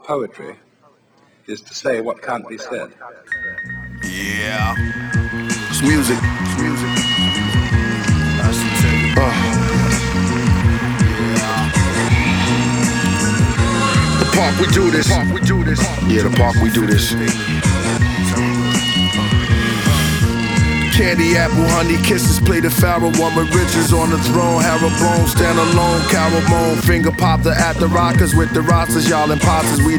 poetry is to say what can't be said. Yeah. It's music. It's music. The park we do this. Yeah, the park we do this. Candy apple, honey kisses, play the pharaoh, woman riches on the throne, Harold Bone, stand alone, Carol Moan, finger pop the at the rockers with the rosters, y'all imposters, we